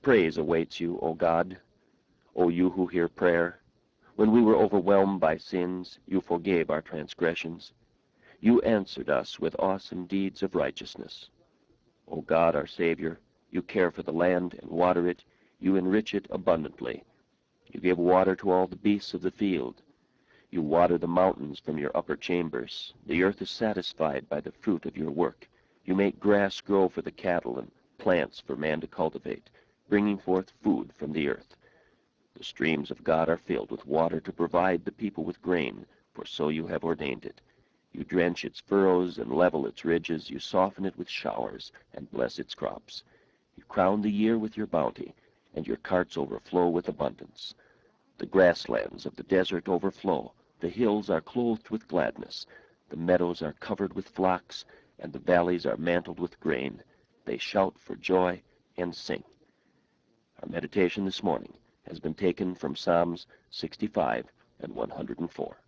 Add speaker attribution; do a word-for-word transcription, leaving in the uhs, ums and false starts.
Speaker 1: Praise awaits you, O God, O you who hear prayer. When we were overwhelmed by sins, you forgave our transgressions. You answered us with awesome deeds of righteousness. O God, our Savior, you care for the land and water it. You enrich it abundantly. You give water to all the beasts of the field. You water the mountains from your upper chambers. The earth is satisfied by the fruit of your work. You make grass grow for the cattle and plants for man to cultivate, bringing forth food from the earth. The streams of God are filled with water to provide the people with grain, for so you have ordained it. You drench its furrows and level its ridges. You soften it with showers and bless its crops. You crown the year with your bounty, and your carts overflow with abundance. The grasslands of the desert overflow. The hills are clothed with gladness. The meadows are covered with flocks, and the valleys are mantled with grain. They shout for joy and sing. Our meditation this morning has been taken from Psalms sixty-five and one hundred four.